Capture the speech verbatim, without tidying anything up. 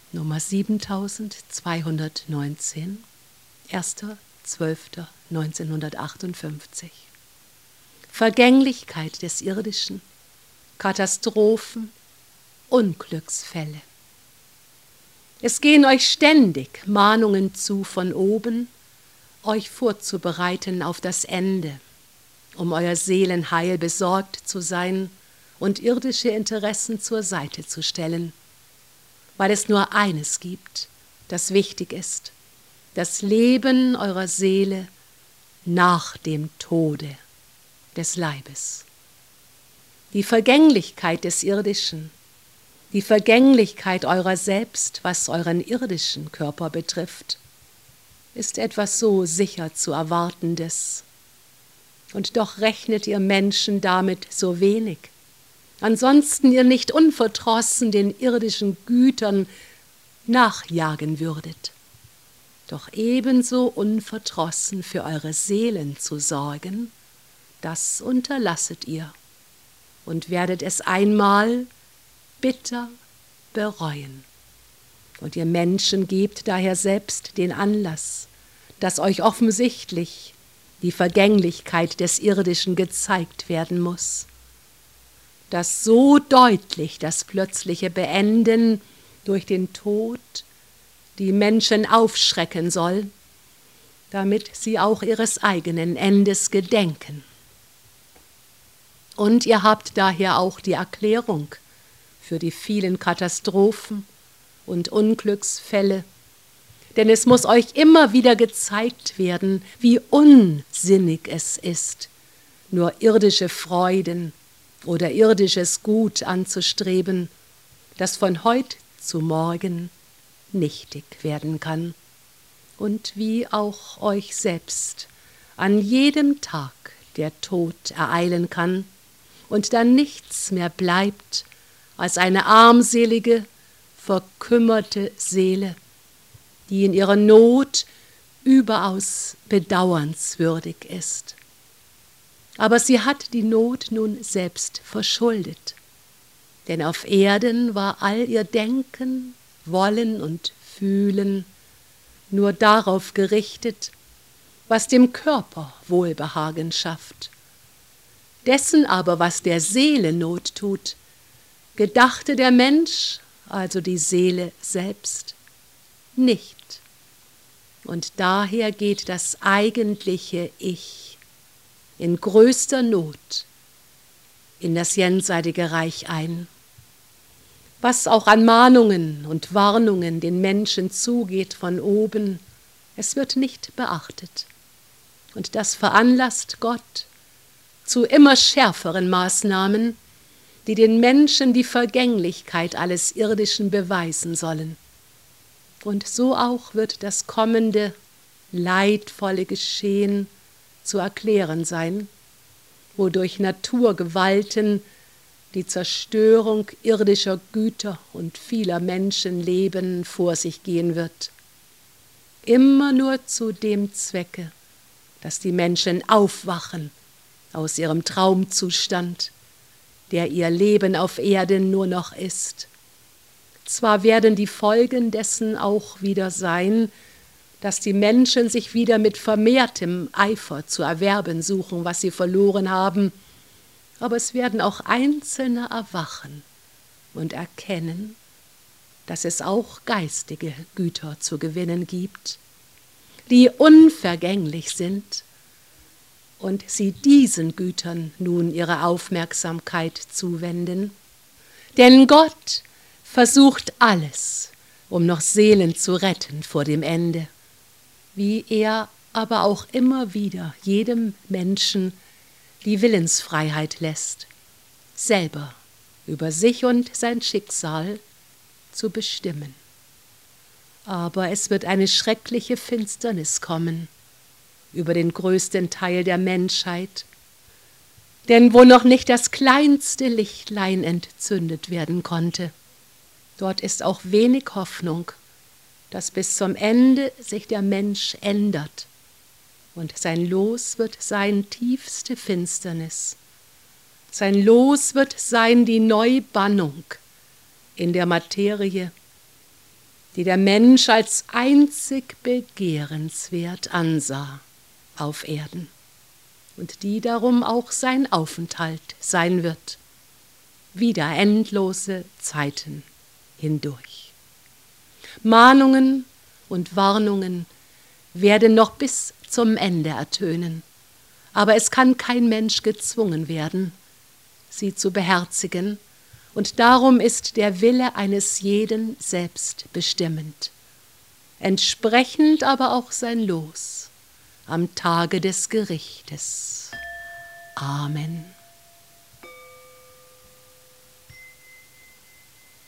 Nummer siebentausendzweihundertneunzehn, erster zwölfter neunzehnhundertachtundfünfzig. Vergänglichkeit des Irdischen, Katastrophen, Unglücksfälle. Es gehen euch ständig Mahnungen zu von oben, euch vorzubereiten auf das Ende, um euer Seelenheil besorgt zu sein und irdische Interessen zur Seite zu stellen, weil es nur eines gibt, das wichtig ist, das Leben eurer Seele nach dem Tode des Leibes. Die Vergänglichkeit des Irdischen, die Vergänglichkeit eurer selbst, was euren irdischen Körper betrifft, ist etwas so sicher zu Erwartendes. Und doch rechnet ihr Menschen damit so wenig. Ansonsten ihr nicht unverdrossen den irdischen Gütern nachjagen würdet. Doch ebenso unverdrossen für eure Seelen zu sorgen, das unterlasset ihr und werdet es einmal bitter bereuen. Und ihr Menschen gebt daher selbst den Anlass, dass euch offensichtlich die Vergänglichkeit des Irdischen gezeigt werden muss, dass so deutlich das plötzliche Beenden durch den Tod die Menschen aufschrecken soll, damit sie auch ihres eigenen Endes gedenken. Und ihr habt daher auch die Erklärung für die vielen Katastrophen und Unglücksfälle, denn es muss euch immer wieder gezeigt werden, wie unsinnig es ist, nur irdische Freuden oder irdisches Gut anzustreben, das von heut zu morgen nichtig werden kann und wie auch euch selbst an jedem Tag der Tod ereilen kann und dann nichts mehr bleibt als eine armselige, verkümmerte Seele, die in ihrer Not überaus bedauernswürdig ist. Aber sie hat die Not nun selbst verschuldet, denn auf Erden war all ihr Denken, Wollen und Fühlen nur darauf gerichtet, was dem Körper Wohlbehagen schafft. Dessen aber, was der Seele Not tut, gedachte der Mensch, also die Seele selbst, nicht. Und daher geht das eigentliche Ich in größter Not in das jenseitige Reich ein. Was auch an Mahnungen und Warnungen den Menschen zugeht von oben, es wird nicht beachtet. Und das veranlasst Gott zu immer schärferen Maßnahmen, die den Menschen die Vergänglichkeit alles Irdischen beweisen sollen. Und so auch wird das kommende, leidvolle Geschehen zu erklären sein, wodurch Naturgewalten die Zerstörung irdischer Güter und vieler Menschenleben vor sich gehen wird. Immer nur zu dem Zwecke, dass die Menschen aufwachen aus ihrem Traumzustand, der ihr Leben auf Erden nur noch ist. Zwar werden die Folgen dessen auch wieder sein, dass die Menschen sich wieder mit vermehrtem Eifer zu erwerben suchen, was sie verloren haben, aber es werden auch Einzelne erwachen und erkennen, dass es auch geistige Güter zu gewinnen gibt, die unvergänglich sind, und sie diesen Gütern nun ihre Aufmerksamkeit zuwenden. Denn Gott versucht alles, um noch Seelen zu retten vor dem Ende, wie er aber auch immer wieder jedem Menschen die Willensfreiheit lässt, selber über sich und sein Schicksal zu bestimmen. Aber es wird eine schreckliche Finsternis kommen über den größten Teil der Menschheit, denn wo noch nicht das kleinste Lichtlein entzündet werden konnte, dort ist auch wenig Hoffnung, dass bis zum Ende sich der Mensch ändert, und sein Los wird sein tiefste Finsternis. Sein Los wird sein die Neubannung in der Materie, die der Mensch als einzig begehrenswert ansah auf Erden und die darum auch sein Aufenthalt sein wird, wieder endlose Zeiten hindurch. Mahnungen und Warnungen werden noch bis zum Ende ertönen, aber es kann kein Mensch gezwungen werden, sie zu beherzigen, und darum ist der Wille eines jeden selbst bestimmend, entsprechend aber auch sein Los am Tage des Gerichtes. Amen.